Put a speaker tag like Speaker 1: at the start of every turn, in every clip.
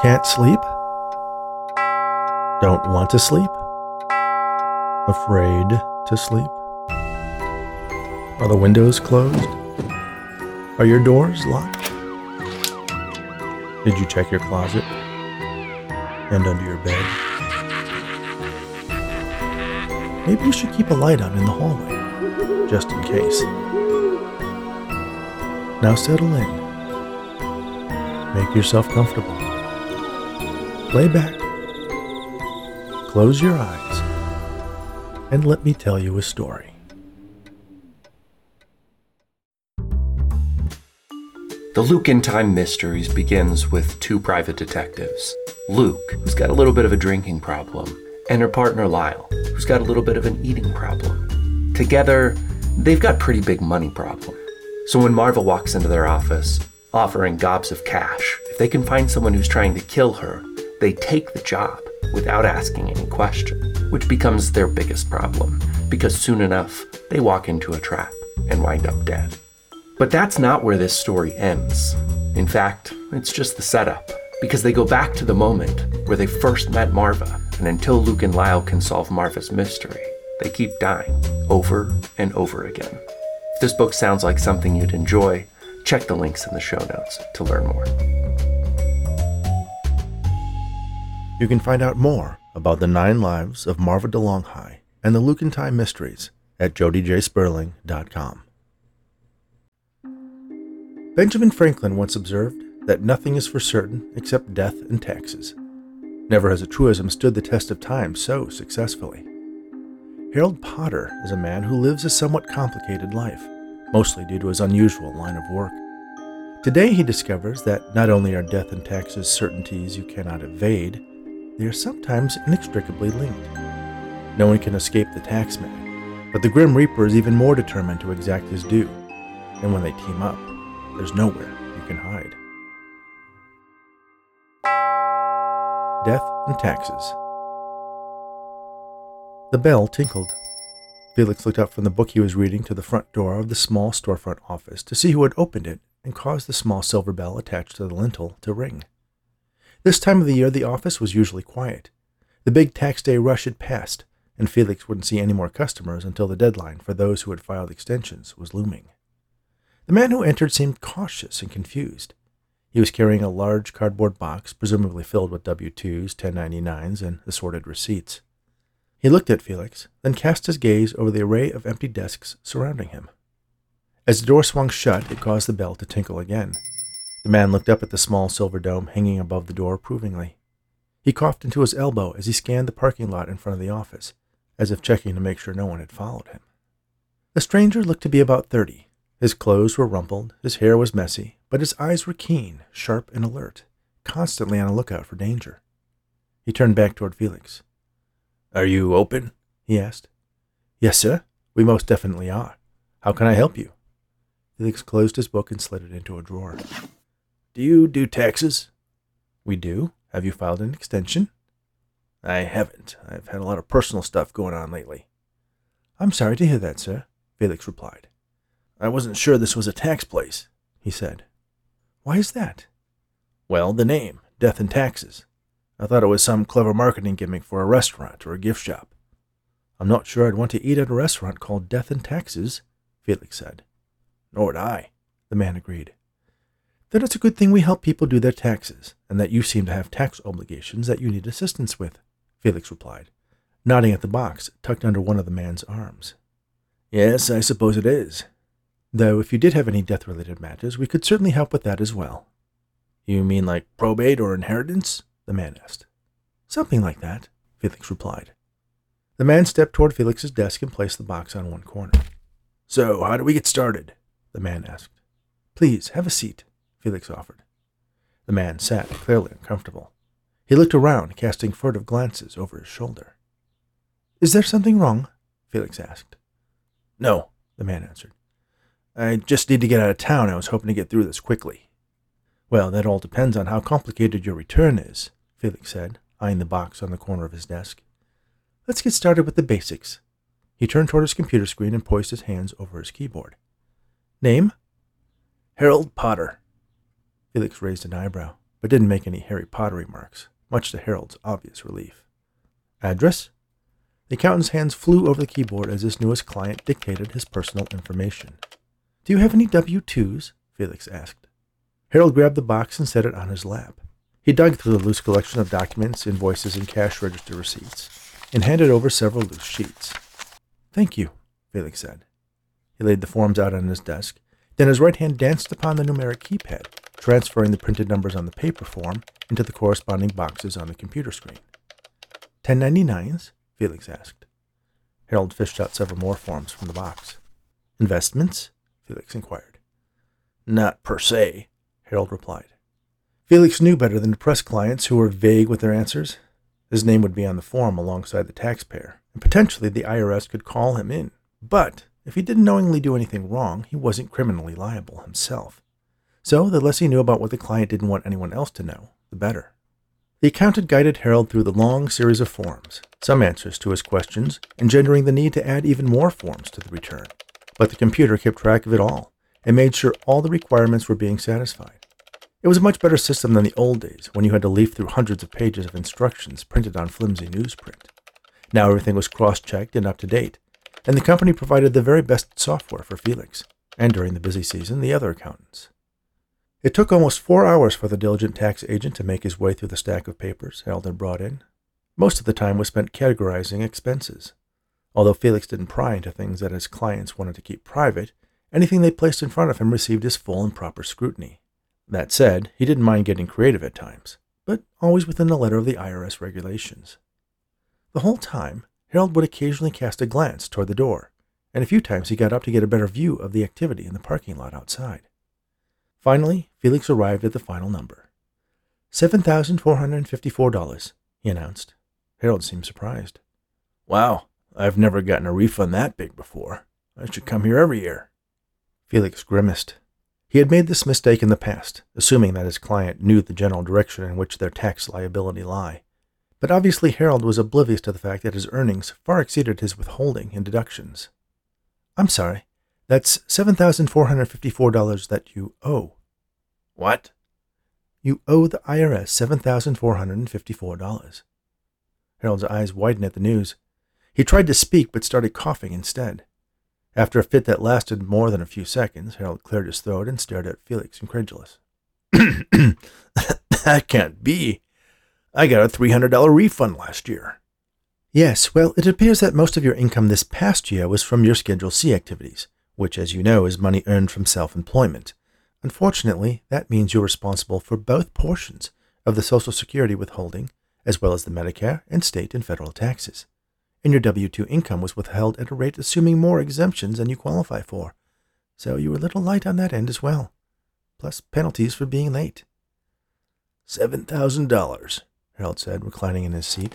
Speaker 1: Can't sleep? Don't want to sleep? Afraid to sleep? Are the windows closed? Are your doors locked? Did you check your closet? And under your bed? Maybe you should keep a light on in the hallway, just in case. Now settle in. Make yourself comfortable. Lay back. Close your eyes. And let me tell you a story.
Speaker 2: The Luke in Time Mysteries begins with two private detectives. Luke, who's got a little bit of a drinking problem, and her partner Lyle, who's got a little bit of an eating problem. Together, they've got pretty big money problem. So when Marva walks into their office, offering gobs of cash, if they can find someone who's trying to kill her, they take the job without asking any question, which becomes their biggest problem, because soon enough, they walk into a trap and wind up dead. But that's not where this story ends. In fact, it's just the setup, because they go back to the moment where they first met Marva, and until Luke and Lyle can solve Marva's mystery, they keep dying over and over again. If this book sounds like something you'd enjoy, check the links in the show notes to learn more.
Speaker 1: You can find out more about the 9 lives of Marva DeLonghi and the Luke in Time Mysteries at jodyjsperling.com. Benjamin Franklin once observed that nothing is for certain except death and taxes. Never has a truism stood the test of time so successfully. Harold Potter is a man who lives a somewhat complicated life, mostly due to his unusual line of work. Today he discovers that not only are death and taxes certainties you cannot evade, they are sometimes inextricably linked. No one can escape the tax man, but the Grim Reaper is even more determined to exact his due, and when they team up, there's nowhere you can hide. Death and Taxes. The bell tinkled. Felix looked up from the book he was reading to the front door of the small storefront office to see who had opened it and caused the small silver bell attached to the lintel to ring. This time of the year, the office was usually quiet. The big tax day rush had passed, and Felix wouldn't see any more customers until the deadline for those who had filed extensions was looming. The man who entered seemed cautious and confused. He was carrying a large cardboard box, presumably filled with W-2s, 1099s, and assorted receipts. He looked at Felix, then cast his gaze over the array of empty desks surrounding him. As the door swung shut, it caused the bell to tinkle again. The man looked up at the small silver dome hanging above the door approvingly. He coughed into his elbow as he scanned the parking lot in front of the office, as if checking to make sure no one had followed him. The stranger looked to be about 30. His clothes were rumpled, his hair was messy, but his eyes were keen, sharp, and alert, constantly on a lookout for danger. He turned back toward Felix. "Are you open?" he asked. "Yes, sir. We most definitely are. How can I help you?" Felix closed his book and slid it into a drawer. "Do you do taxes?" "We do. Have you filed an extension?" "I haven't. I've had a lot of personal stuff going on lately." "I'm sorry to hear that, sir," Felix replied. "I wasn't sure this was a tax place," he said. "Why is that?" "Well, the name, Death and Taxes. I thought it was some clever marketing gimmick for a restaurant or a gift shop." "I'm not sure I'd want to eat at a restaurant called Death and Taxes," Felix said. "Nor would I," the man agreed. "Then it's a good thing we help people do their taxes, and that you seem to have tax obligations that you need assistance with," Felix replied, nodding at the box tucked under one of the man's arms. "Yes, I suppose it is. Though if you did have any death-related matters, we could certainly help with that as well." "You mean like probate or inheritance?" the man asked. "Something like that," Felix replied. The man stepped toward Felix's desk and placed the box on one corner. "So, how do we get started?" the man asked. "Please, have a seat," Felix offered. The man sat, clearly uncomfortable. He looked around, casting furtive glances over his shoulder. "Is there something wrong?" Felix asked. "No," the man answered. "I just need to get out of town. I was hoping to get through this quickly." "Well, that all depends on how complicated your return is," Felix said, eyeing the box on the corner of his desk. "Let's get started with the basics." He turned toward his computer screen and poised his hands over his keyboard. "Name?" "Harold Potter." Felix raised an eyebrow. but didn't make any Harry Potter remarks, much to Harold's obvious relief. Address? The accountant's hands flew over the keyboard as his newest client dictated his personal information. Do you have any W-2s? Felix asked. Harold grabbed the box and set it on his lap. He dug through the loose collection of documents, invoices, and cash register receipts, and handed over several loose sheets. Thank you, Felix said. He laid the forms out on his desk. Then his right hand danced upon the numeric keypad, transferring the printed numbers on the paper form into the corresponding boxes on the computer screen. 1099s? Felix asked. Harold fished out several more forms from the box. Investments? Felix inquired. Not per se, Harold replied. Felix knew better than to press clients who were vague with their answers. His name would be on the form alongside the taxpayer, and potentially the IRS could call him in. But if he didn't knowingly do anything wrong, he wasn't criminally liable himself. So the less he knew about what the client didn't want anyone else to know, the better. The accountant guided Harold through the long series of forms, some answers to his questions, engendering the need to add even more forms to the return. But the computer kept track of it all, and made sure all the requirements were being satisfied. It was a much better system than the old days, when you had to leaf through hundreds of pages of instructions printed on flimsy newsprint. Now everything was cross-checked and up to date, and the company provided the very best software for Felix, and during the busy season, the other accountants. It took almost 4 hours for the diligent tax agent to make his way through the stack of papers Harold had brought in. Most of the time was spent categorizing expenses. Although Felix didn't pry into things that his clients wanted to keep private, anything they placed in front of him received his full and proper scrutiny. That said, he didn't mind getting creative at times, but always within the letter of the IRS regulations. The whole time, Harold would occasionally cast a glance toward the door, and a few times he got up to get a better view of the activity in the parking lot outside. Finally, Felix arrived at the final number. $7,454, he announced. Harold seemed surprised. Wow, I've never gotten a refund that big before. I should come here every year. Felix grimaced. He had made this mistake in the past, assuming that his client knew the general direction in which their tax liability lay. But obviously Harold was oblivious to the fact that his earnings far exceeded his withholding and deductions. I'm sorry. That's $7,454 that you owe. What? You owe the IRS $7,454. Harold's eyes widened at the news. He tried to speak, but started coughing instead. After a fit that lasted more than a few seconds, Harold cleared his throat and stared at Felix, incredulous. That can't be. I got a $300 refund last year. Yes, well, it appears that most of your income this past year was from your Schedule C activities, which, as you know, is money earned from self-employment. Unfortunately, that means you're responsible for both portions of the Social Security withholding, as well as the Medicare and state and federal taxes. And your W-2 income was withheld at a rate assuming more exemptions than you qualify for. So you were a little light on that end as well. Plus penalties for being late. $7,000, Harold said, reclining in his seat.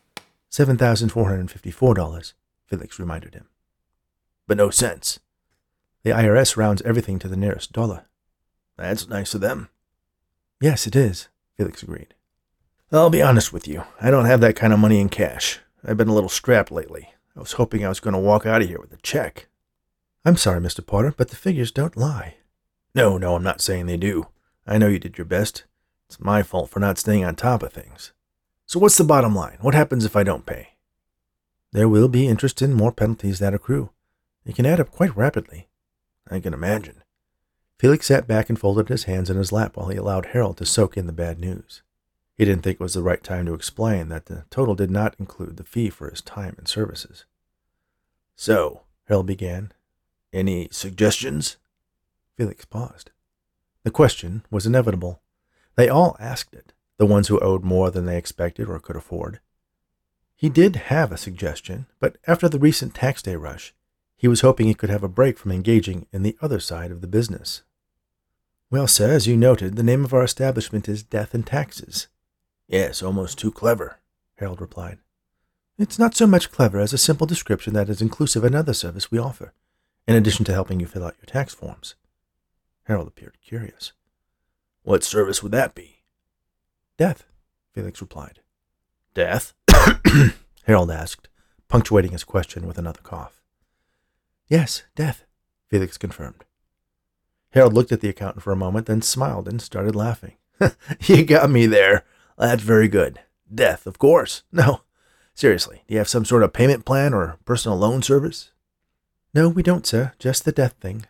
Speaker 1: $7,454, Felix reminded him. But no cents. The IRS rounds everything to the nearest dollar. That's nice of them. Yes, it is, Felix agreed. I'll be honest with you. I don't have that kind of money in cash. I've been a little strapped lately. I was hoping I was going to walk out of here with a check. I'm sorry, Mr. Porter, but the figures don't lie. No, I'm not saying they do. I know you did your best. It's my fault for not staying on top of things. So what's the bottom line? What happens if I don't pay? There will be interest and more penalties that accrue. It can add up quite rapidly. I can imagine. Felix sat back and folded his hands in his lap while he allowed Harold to soak in the bad news. He didn't think it was the right time to explain that the total did not include the fee for his time and services. So, Harold began, any suggestions? Felix paused. The question was inevitable. They all asked it, the ones who owed more than they expected or could afford. He did have a suggestion, but after the recent tax day rush, he was hoping he could have a break from engaging in the other side of the business. Well, sir, as you noted, the name of our establishment is Death and Taxes. Yes, almost too clever, Harold replied. It's not so much clever as a simple description that is inclusive of another service we offer, in addition to helping you fill out your tax forms. Harold appeared curious. What service would that be? Death, Felix replied. Death? Harold asked, punctuating his question with another cough. Yes, death, Felix confirmed. Harold looked at the accountant for a moment, then smiled and started laughing. You got me there. That's very good. Death, of course. No, seriously, do you have some sort of payment plan or personal loan service? No, we don't, sir. Just the death thing.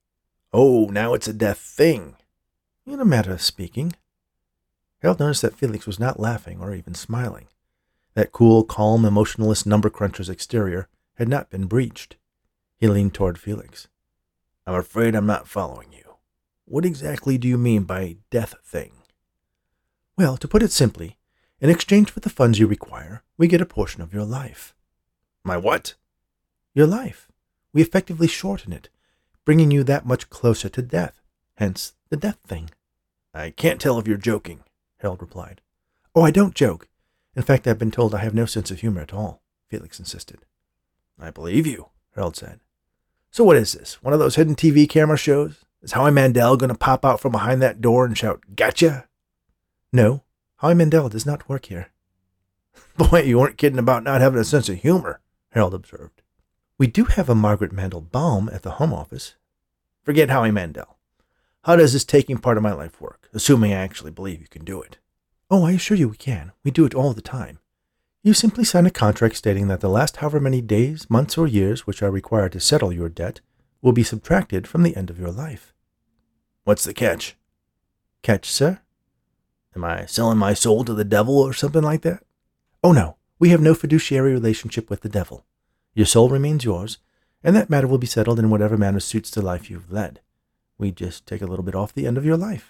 Speaker 1: Oh, now it's a death thing. In a matter of speaking. Harold noticed that Felix was not laughing or even smiling. That cool, calm, emotionless number cruncher's exterior had not been breached. He leaned toward Felix. I'm afraid I'm not following you. What exactly do you mean by death thing? Well, to put it simply, in exchange for the funds you require, we get a portion of your life. My what? Your life. We effectively shorten it, bringing you that much closer to death, hence the death thing. I can't tell if you're joking, Harold replied. Oh, I don't joke. In fact, I've been told I have no sense of humor at all, Felix insisted. I believe you, Harold said. So what is this, one of those hidden TV camera shows? Is Howie Mandel going to pop out from behind that door and shout, "Gotcha"? No, Howie Mandel does not work here. Boy, you weren't kidding about not having a sense of humor, Harold observed. We do have a Margaret Mandel Baum at the home office. Forget Howie Mandel. How does this taking part of my life work, assuming I actually believe you can do it? Oh, I assure you we can. We do it all the time. You simply sign a contract stating that the last however many days, months, or years which are required to settle your debt will be subtracted from the end of your life. What's the catch? Catch, sir? Am I selling my soul to the devil or something like that? Oh, no. We have no fiduciary relationship with the devil. Your soul remains yours, and that matter will be settled in whatever manner suits the life you've led. We just take a little bit off the end of your life.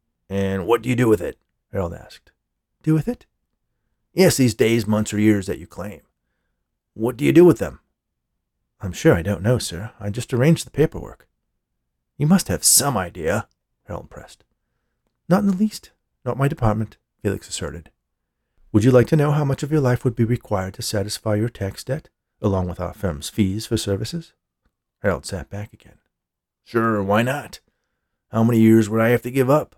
Speaker 1: And what do you do with it? Harold asked. Do with it? Yes, these days, months, or years that you claim. What do you do with them? I'm sure I don't know, sir. I just arranged the paperwork. You must have some idea, Harold pressed. Not in the least. Not my department, Felix asserted. Would you like to know how much of your life would be required to satisfy your tax debt, along with our firm's fees for services? Harold sat back again. Sure, why not? How many years would I have to give up?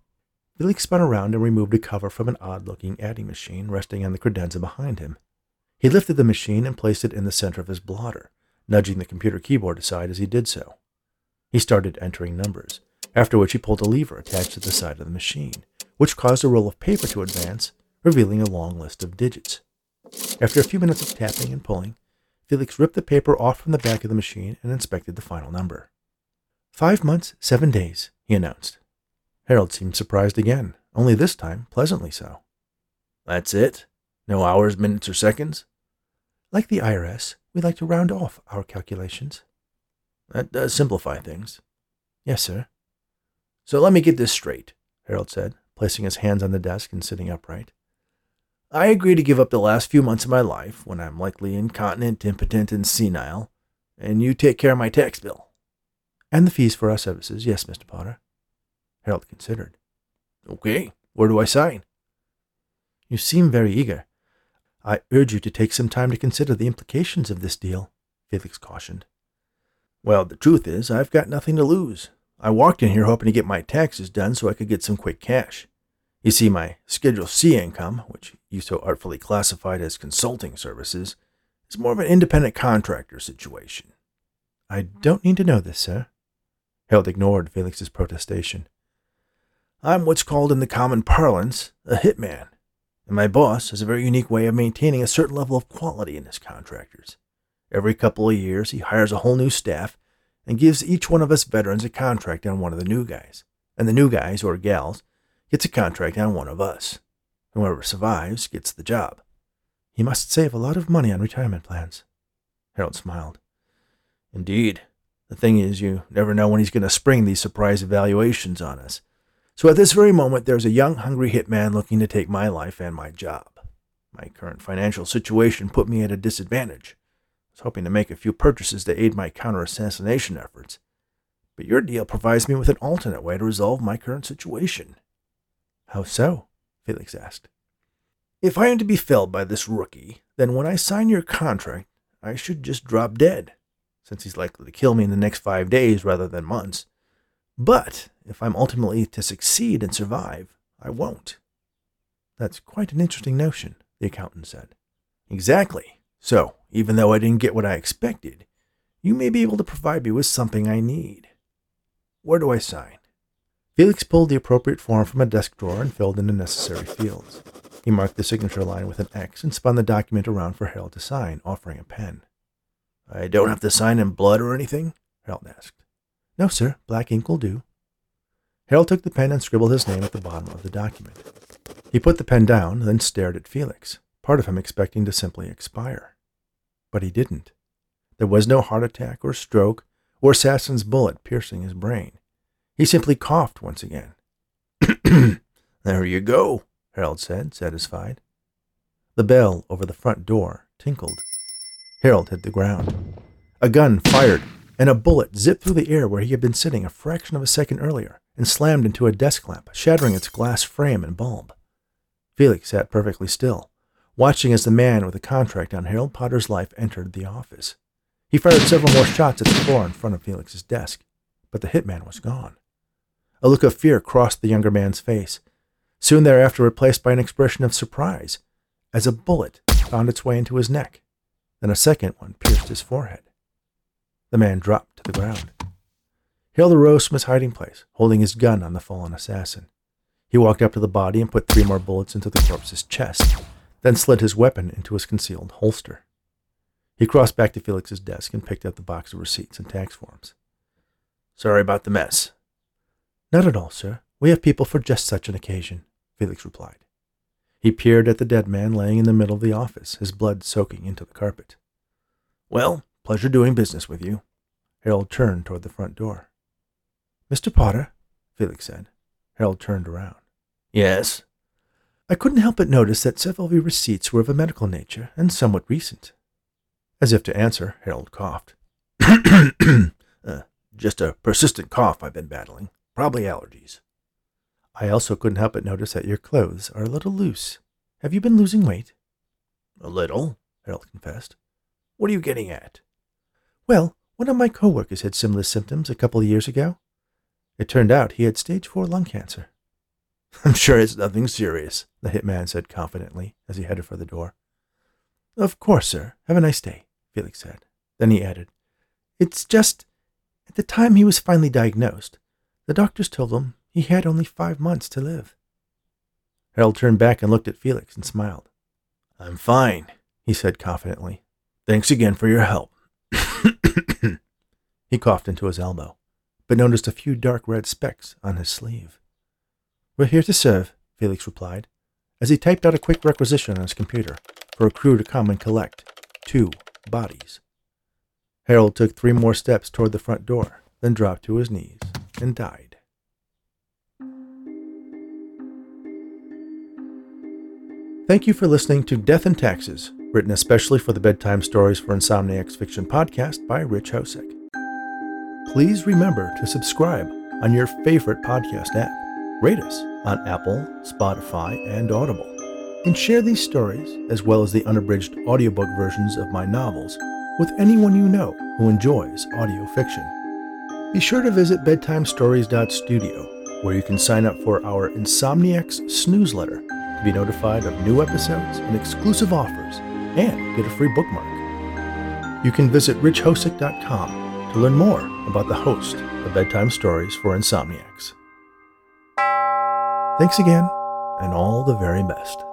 Speaker 1: Felix spun around and removed a cover from an odd-looking adding machine resting on the credenza behind him. He lifted the machine and placed it in the center of his blotter, nudging the computer keyboard aside as he did so. He started entering numbers, after which he pulled a lever attached to the side of the machine, which caused a roll of paper to advance, revealing a long list of digits. After a few minutes of tapping and pulling, Felix ripped the paper off from the back of the machine and inspected the final number. 5 months, 7 days, he announced. Harold seemed surprised again, only this time pleasantly so. That's it? No hours, minutes, or seconds? Like the IRS, we like to round off our calculations. That does simplify things. Yes, sir. So let me get this straight, Harold said, placing his hands on the desk and sitting upright. I agree to give up the last few months of my life, when I'm likely incontinent, impotent, and senile, and you take care of my tax bill. And the fees for our services, yes, Mr. Potter. Harold considered. Okay, where do I sign? You seem very eager. I urge you to take some time to consider the implications of this deal, Felix cautioned. Well, the truth is, I've got nothing to lose. I walked in here hoping to get my taxes done so I could get some quick cash. You see, my Schedule C income, which you so artfully classified as consulting services, is more of an independent contractor situation. I don't need to know this, sir. Harold ignored Felix's protestation. I'm what's called in the common parlance a hitman, and my boss has a very unique way of maintaining a certain level of quality in his contractors. Every couple of years, he hires a whole new staff and gives each one of us veterans a contract on one of the new guys, and the new guys, or gals, gets a contract on one of us. Whoever survives gets the job. He must save a lot of money on retirement plans. Harold smiled. Indeed. The thing is, you never know when he's going to spring these surprise evaluations on us. So at this very moment, there's a young, hungry hitman looking to take my life and my job. My current financial situation put me at a disadvantage. I was hoping to make a few purchases to aid my counter-assassination efforts. But your deal provides me with an alternate way to resolve my current situation. How so? Felix asked. If I am to be felled by this rookie, then when I sign your contract, I should just drop dead, since he's likely to kill me in the next 5 days rather than months. But if I'm ultimately to succeed and survive, I won't. That's quite an interesting notion, the accountant said. Exactly. So, even though I didn't get what I expected, you may be able to provide me with something I need. Where do I sign? Felix pulled the appropriate form from a desk drawer and filled in the necessary fields. He marked the signature line with an X and spun the document around for Harold to sign, offering a pen. "I don't have to sign in blood or anything?" Harold asked. "No, sir. Black ink will do." Harold took the pen and scribbled his name at the bottom of the document. He put the pen down, then stared at Felix, part of him expecting to simply expire. But he didn't. There was no heart attack or stroke or assassin's bullet piercing his brain. He simply coughed once again. "There you go," Harold said, satisfied. The bell over the front door tinkled. Harold hit the ground. A gun fired, and a bullet zipped through the air where he had been sitting a fraction of a second earlier and slammed into a desk lamp, shattering its glass frame and bulb. Felix sat perfectly still, watching as the man with the contract on Harold Potter's life entered the office. He fired several more shots at the floor in front of Felix's desk, but the hitman was gone. A look of fear crossed the younger man's face, soon thereafter replaced by an expression of surprise, as a bullet found its way into his neck. Then a second one pierced his forehead. The man dropped to the ground. Harold arose from his hiding place, holding his gun on the fallen assassin. He walked up to the body and put 3 more bullets into the corpse's chest, then slid his weapon into his concealed holster. He crossed back to Felix's desk and picked up the box of receipts and tax forms. "Sorry about the mess." "Not at all, sir. We have people for just such an occasion," Felix replied. He peered at the dead man laying in the middle of the office, his blood soaking into the carpet. "Well, pleasure doing business with you." Harold turned toward the front door. "Mr. Potter," Felix said. Harold turned around. "Yes?" "I couldn't help but notice that several of your receipts were of a medical nature and somewhat recent." As if to answer, Harold coughed. Just a persistent cough I've been battling. Probably allergies." "I also couldn't help but notice that your clothes are a little loose. Have you been losing weight?" "A little," Harold confessed. "What are you getting at?" "Well, one of my co-workers had similar symptoms a couple of years ago. It turned out he had stage 4 lung cancer." "I'm sure it's nothing serious," the hitman said confidently as he headed for the door. "Of course, sir. Have a nice day," Felix said. Then he added, "It's just, at the time he was finally diagnosed, the doctors told him he had only 5 months to live." Harold turned back and looked at Felix and smiled. "I'm fine," he said confidently. "Thanks again for your help." He coughed into his elbow, but noticed a few dark red specks on his sleeve. "We're here to serve," Felix replied, as he typed out a quick requisition on his computer for a crew to come and collect 2 bodies. Harold took 3 more steps toward the front door, then dropped to his knees and died. Thank you for listening to Death and Taxes, written especially for the Bedtime Stories for Insomniacs Fiction podcast by Rich Hosek. Please remember to subscribe on your favorite podcast app, rate us on Apple, Spotify, and Audible, and share these stories, as well as the unabridged audiobook versions of my novels, with anyone you know who enjoys audio fiction. Be sure to visit bedtimestories.studio, where you can sign up for our Insomniacs Snoozeletter to be notified of new episodes and exclusive offers, and get a free bookmark. You can visit richhosek.com to learn more about the host of Bedtime Stories for Insomniacs. Thanks again, and all the very best.